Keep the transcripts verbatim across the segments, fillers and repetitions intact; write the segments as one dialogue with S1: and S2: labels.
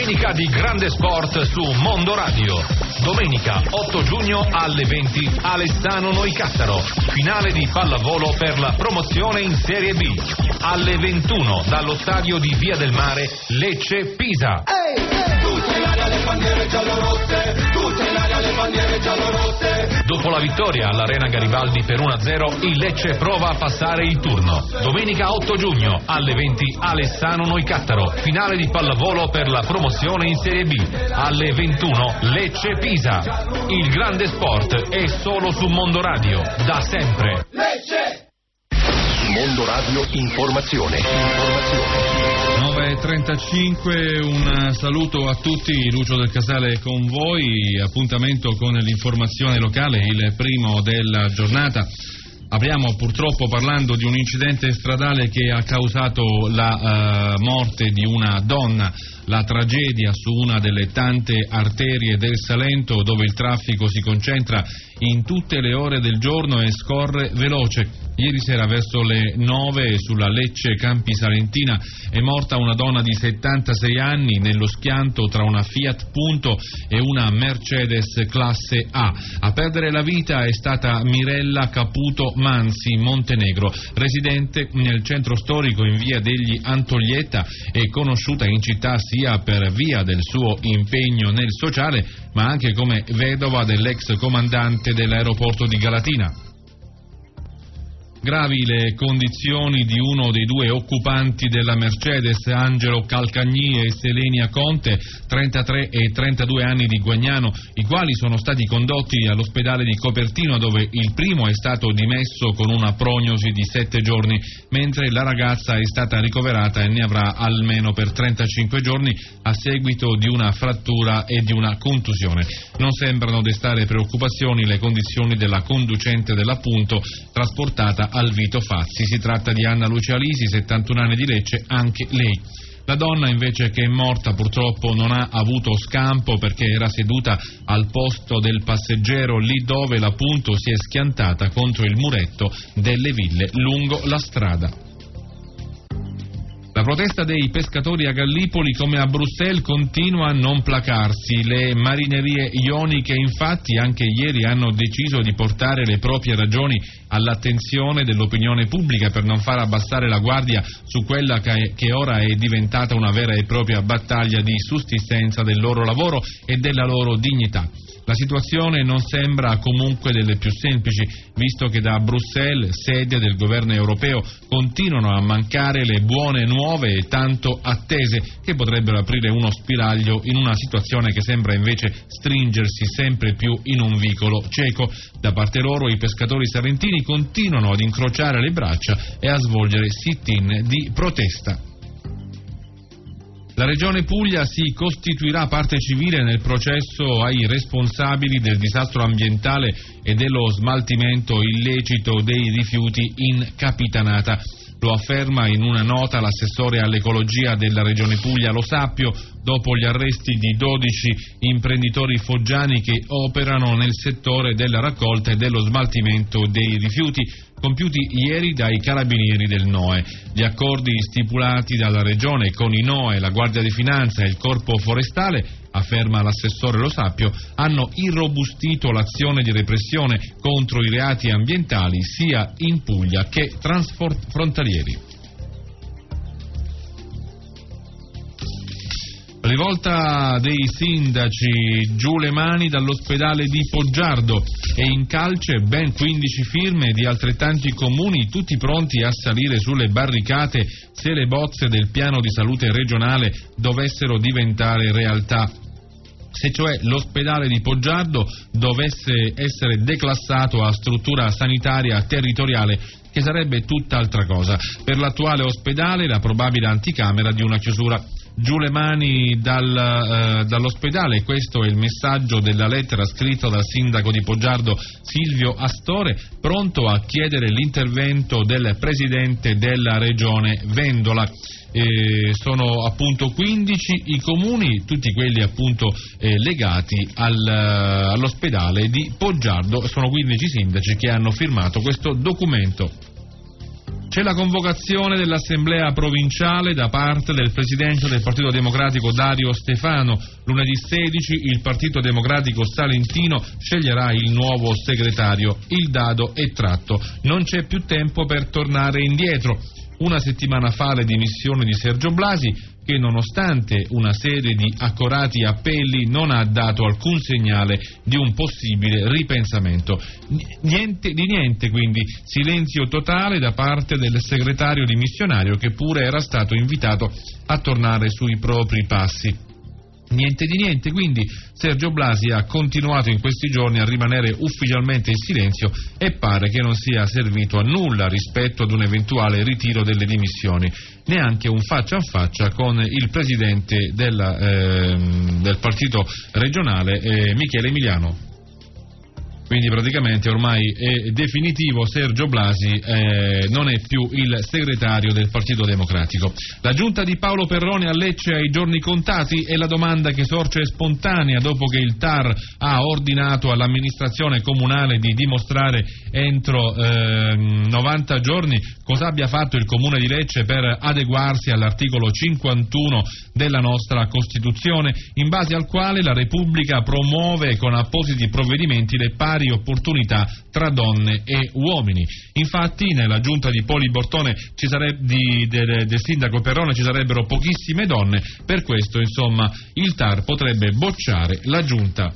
S1: Domenica di grande sport su Mondo Radio. Domenica otto giugno alle venti, Alessano Noicattaro. Finale di pallavolo per la promozione in Serie B. Alle ventuno dallo stadio di Via del Mare, Lecce Pisa.
S2: Ehi, ehi, tutte in aria le bandiere giallorosse, tutte in aria le bandiere giallorosse.
S1: Dopo la vittoria all'Arena Garibaldi per uno a zero, il Lecce prova a passare il turno. Domenica otto giugno alle venti, Alessano Noicattaro. Finale di pallavolo per la promozione in Serie B. Alle ventuno, Lecce Pisa. Il grande sport è solo su Mondo Radio, da sempre.
S2: Lecce!
S3: Mondo Radio Informazione. Informazione.
S4: nove e trentacinque, un saluto a tutti, Lucio del Casale con voi, appuntamento con l'informazione locale, il primo della giornata. Apriamo purtroppo parlando di un incidente stradale che ha causato la uh, morte di una donna, la tragedia su una delle tante arterie del Salento dove il traffico si concentra in tutte le ore del giorno e scorre veloce. Ieri sera verso le nove sulla Lecce Campi Salentina è morta una donna di settantasei anni nello schianto tra una Fiat Punto e una Mercedes classe A. A perdere la vita è stata Mirella Caputo Manzi, Montenegro, residente nel centro storico in via degli Antoglietta e conosciuta in città sia per via del suo impegno nel sociale ma anche come vedova dell'ex comandante dell'aeroporto di Galatina. Gravi le condizioni di uno dei due occupanti della Mercedes, Angelo Calcagni e Selenia Conte, trentatré e trentadue anni di Guagnano, i quali sono stati condotti all'ospedale di Copertino dove il primo è stato dimesso con una prognosi di sette giorni, mentre la ragazza è stata ricoverata e ne avrà almeno per trentacinque giorni a seguito di una frattura e di una contusione. Non sembrano destare preoccupazioni le condizioni della conducente dell'appunto trasportata al Vito Fazzi. Si tratta di Anna Lucia Lisi, settantuno anni di Lecce, anche lei. La donna invece che è morta purtroppo non ha avuto scampo perché era seduta al posto del passeggero lì dove l'appunto si è schiantata contro il muretto delle ville lungo la strada. La protesta dei pescatori a Gallipoli come a Bruxelles continua a non placarsi. Le marinerie ioniche infatti anche ieri hanno deciso di portare le proprie ragioni all'attenzione dell'opinione pubblica per non far abbassare la guardia su quella che, che ora è diventata una vera e propria battaglia di sussistenza del loro lavoro e della loro dignità. La situazione non sembra comunque delle più semplici, visto che da Bruxelles, sede del governo europeo, continuano a mancare le buone nuove e tanto attese, che potrebbero aprire uno spiraglio in una situazione che sembra invece stringersi sempre più in un vicolo cieco. Da parte loro i pescatori salentini continuano ad incrociare le braccia e a svolgere sit-in di protesta. La Regione Puglia si costituirà parte civile nel processo ai responsabili del disastro ambientale e dello smaltimento illecito dei rifiuti in Capitanata. Lo afferma in una nota l'assessore all'ecologia della Regione Puglia Lo Sappio, dopo gli arresti di dodici imprenditori foggiani che operano nel settore della raccolta e dello smaltimento dei rifiuti, compiuti ieri dai carabinieri del N O E. Gli accordi stipulati dalla Regione con i N O E, la Guardia di Finanza e il Corpo Forestale, afferma l'assessore Lo Sappio, hanno irrobustito l'azione di repressione contro i reati ambientali sia in Puglia che transfrontalieri. Rivolta dei sindaci, giù le mani dall'ospedale di Poggiardo e in calce ben quindici firme di altrettanti comuni, tutti pronti a salire sulle barricate se le bozze del piano di salute regionale dovessero diventare realtà. Se cioè l'ospedale di Poggiardo dovesse essere declassato a struttura sanitaria territoriale, che sarebbe tutt'altra cosa. Per l'attuale ospedale la probabile anticamera di una chiusura. Giù le mani dal, eh, dall'ospedale, questo è il messaggio della lettera scritta dal sindaco di Poggiardo Silvio Astore, pronto a chiedere l'intervento del presidente della regione Vendola. Eh, sono appunto quindici i comuni, tutti quelli appunto eh, legati al, all'ospedale di Poggiardo, sono quindici sindaci che hanno firmato questo documento. C'è la convocazione dell'assemblea provinciale da parte del presidente del Partito Democratico Dario Stefano. Lunedì sedici il Partito Democratico Salentino sceglierà il nuovo segretario. Il dado è tratto. Non c'è più tempo per tornare indietro. Una settimana fa le dimissioni di Sergio Blasi, che nonostante una serie di accorati appelli non ha dato alcun segnale di un possibile ripensamento. Niente di niente, quindi silenzio totale da parte del segretario dimissionario, che pure era stato invitato a tornare sui propri passi. Niente di niente, quindi Sergio Blasi ha continuato in questi giorni a rimanere ufficialmente in silenzio e pare che non sia servito a nulla rispetto ad un eventuale ritiro delle dimissioni, neanche un faccia a faccia con il presidente della, eh, del partito regionale, eh, Michele Emiliano. Quindi praticamente ormai è definitivo, Sergio Blasi eh, non è più il segretario del Partito Democratico. La giunta di Paolo Perrone a Lecce ha i giorni contati? È la domanda che sorge spontanea dopo che il T A R ha ordinato all'amministrazione comunale di dimostrare entro eh, novanta giorni cosa abbia fatto il Comune di Lecce per adeguarsi all'articolo cinquantuno della nostra Costituzione, in base al quale la Repubblica promuove con appositi provvedimenti le pari opportunità tra donne e uomini. Infatti nella giunta di Poli Bortone ci sarebbe, di, de, del sindaco Perrone ci sarebbero pochissime donne, per questo insomma il T A R potrebbe bocciare la giunta.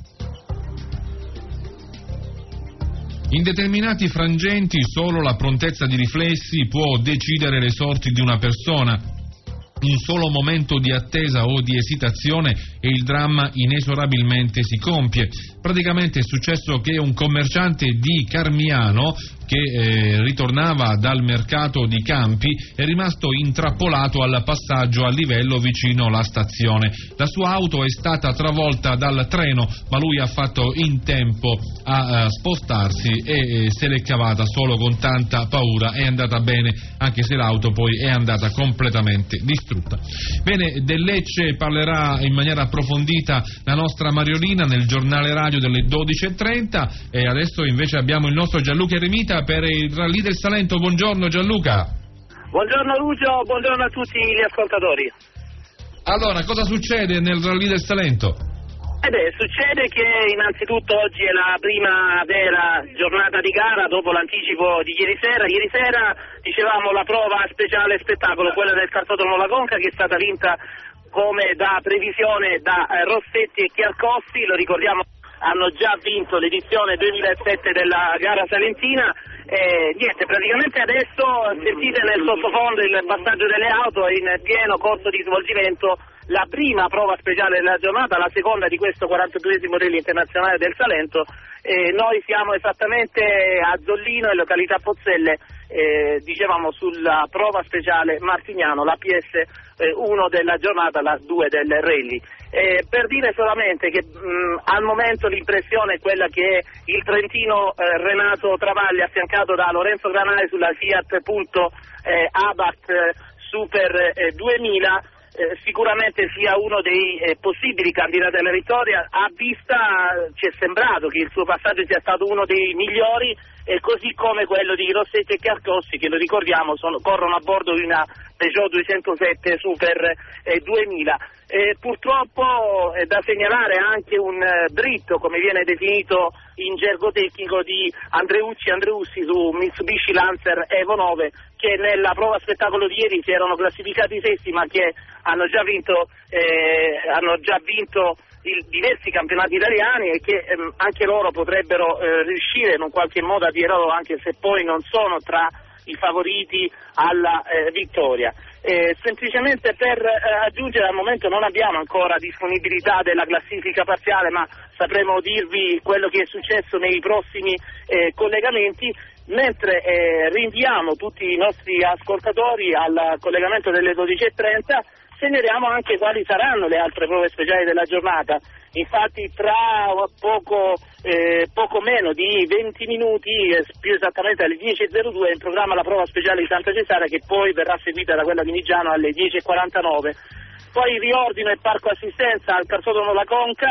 S4: In determinati frangenti solo la prontezza di riflessi può decidere le sorti di una persona. Un solo momento di attesa o di esitazione e il dramma inesorabilmente si compie. Praticamente è successo che un commerciante di Carmiano, che eh, ritornava dal mercato di Campi, è rimasto intrappolato al passaggio a livello vicino alla stazione. La sua auto è stata travolta dal treno, ma lui ha fatto in tempo a, a spostarsi e eh, se l'è cavata solo con tanta paura. È andata bene, anche se l'auto poi è andata completamente distrutta. Bene, del Lecce parlerà in maniera approfondita la nostra Mariolina nel giornale radio delle dodici e trenta, e adesso invece abbiamo il nostro Gianluca Eremita per il Rally del Salento. Buongiorno Gianluca.
S5: Buongiorno Lucio, buongiorno a tutti gli ascoltatori.
S4: Allora, cosa succede nel Rally del Salento?
S5: Eh beh, succede che innanzitutto oggi è la prima vera giornata di gara dopo l'anticipo di ieri sera. Ieri sera, dicevamo, la prova speciale spettacolo, quella del Cartodromo La Conca, che è stata vinta come da previsione da eh, Rossetti e Chiarcossi. Lo ricordiamo, hanno già vinto l'edizione duemilasette della gara salentina. Eh, niente, praticamente adesso sentite nel sottofondo il passaggio delle auto in pieno corso di svolgimento, la prima prova speciale della giornata, la seconda di questo quarantaduesimo Rally internazionale del Salento. Eh, noi siamo esattamente a Zollino, in località Pozzelle, eh, dicevamo sulla prova speciale Martignano, la P S uno della giornata, la due del Rally. Eh, per dire solamente che mh, al momento l'impressione è quella che il trentino eh, Renato Travaglia, affiancato da Lorenzo Granale sulla Fiat Punto eh, Abarth eh, Super eh, duemila, eh, sicuramente sia uno dei eh, possibili candidati alla vittoria. A vista ci è sembrato che il suo passaggio sia stato uno dei migliori, e così come quello di Rossetti e Chiarcossi, che lo ricordiamo sono, corrono a bordo di una Peugeot duecentosette Super eh, duemila. Eh, purtroppo è da segnalare anche un eh, dritto, come viene definito in gergo tecnico, di Andreucci Andreussi su Mitsubishi Lancer Evo nove, che nella prova spettacolo di ieri si erano classificati sesti, ma che hanno già vinto eh, hanno già vinto il, diversi campionati italiani, e che ehm, anche loro potrebbero eh, riuscire in un qualche modo a tirarlo, anche se poi non sono tra i favoriti alla eh, vittoria. Eh, semplicemente per eh, aggiungere, al momento non abbiamo ancora disponibilità della classifica parziale, ma sapremo dirvi quello che è successo nei prossimi eh, collegamenti, mentre eh, rinviamo tutti i nostri ascoltatori al collegamento delle dodici e trenta. Segnaliamo anche quali saranno le altre prove speciali della giornata. Infatti tra poco, eh, poco meno di venti minuti, eh, più esattamente alle dieci e zero due, è in programma la prova speciale di Santa Cesarea, che poi verrà seguita da quella di Migiano alle dieci e quarantanove. Poi riordino e parco assistenza al Cartodromo La Conca,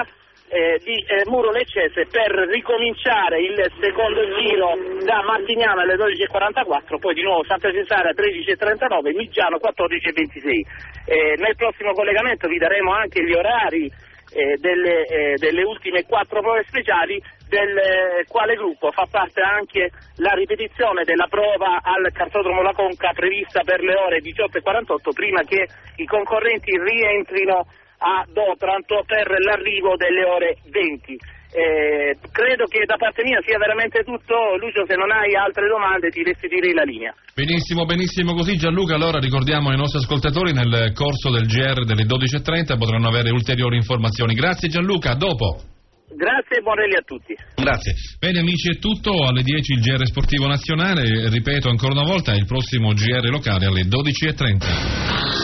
S5: Eh, di eh, Muro Leccese per ricominciare il secondo giro da Martignano alle dodici e quarantaquattro, poi di nuovo Santa Cesarea tredici e trentanove, Migiano quattordici e ventisei. Eh, nel prossimo collegamento vi daremo anche gli orari eh, delle, eh, delle ultime quattro prove speciali, del eh, quale gruppo fa parte anche la ripetizione della prova al Cartodromo La Conca prevista per le ore diciotto e quarantotto, prima che i concorrenti rientrino ad Otranto per l'arrivo delle ore venti. Eh, credo che da parte mia sia veramente tutto. Lucio, se non hai altre domande ti restituirei la linea.
S4: Benissimo, benissimo così Gianluca. Allora ricordiamo ai nostri ascoltatori, nel corso del G R delle dodici e trenta potranno avere ulteriori informazioni. Grazie Gianluca, a dopo.
S5: Grazie e buon rally a tutti.
S4: Grazie. Bene amici, è tutto. Alle dieci il G R Sportivo Nazionale, ripeto ancora una volta, il prossimo G R locale alle dodici e trenta.